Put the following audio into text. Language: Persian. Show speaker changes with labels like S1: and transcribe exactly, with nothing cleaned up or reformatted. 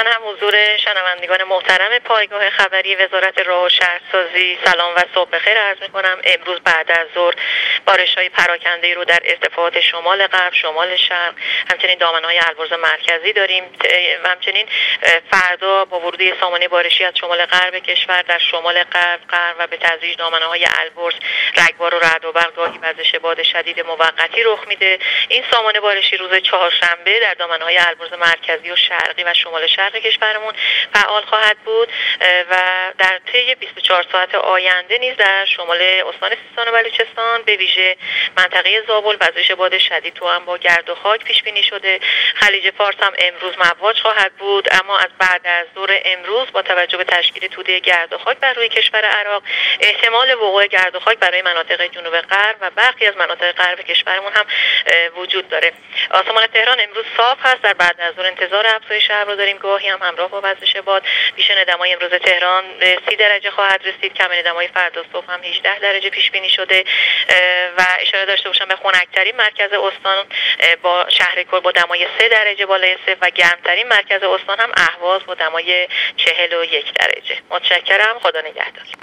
S1: من هم حضور شنوندگان محترم پایگاه خبری وزارت راه و شهرسازی سلام و صبح بخیر عرض می‌کنم. امروز بعد از ظهر بارش‌های پراکنده‌ای رو در ارتفاعات شمال غرب، شمال شرق، همچنین دامنه‌های البرز مرکزی داریم و همچنین فردا با ورود سامانه بارشی از شمال غرب کشور در شمال غرب، غرب و به تدریج دامنه‌های البرز رگبار و رعد و برق گاهی وزش باد شدید موقتی رخ میده. این سامانه بارشی روز چهارشنبه در دامنه‌های البرز مرکزی و شرقی و شمال شرق کشورمون فعال خواهد بود و در طی بیست و چهار ساعت آینده نیز در شمال استان سیستان و بلوچستان به ویژه منطقه زابل وزش باد شدید تو هم با گرد و خاک پیش بینی شده. خلیج فارس هم امروز مواج خواهد بود، اما از بعد از ظهر امروز با توجه به تشکیل توده گرد و خاک بر روی کشور عراق احتمال وقوع گرد و خاک برای مناطق جنوب غرب و برخی از مناطق غرب کشورمون هم وجود داره. آسمان تهران امروز صاف هست. در بعد از ظهر انتظار افزایش ابر داریم، گاهی هم همراه با وزش باد. بیشتر دمای امروز تهران سی درجه خواهد رسید، کمین دمای فردا صبح هم هجده درجه پیش بینی شده و اشاره داشته باشم به خنک‌ترین مرکز استان با شهرکل با دمای سه درجه بالای صفر و گرمترین مرکز استان هم اهواز با دمای چهل و یک درجه. متشکرم. خدا نگهدار.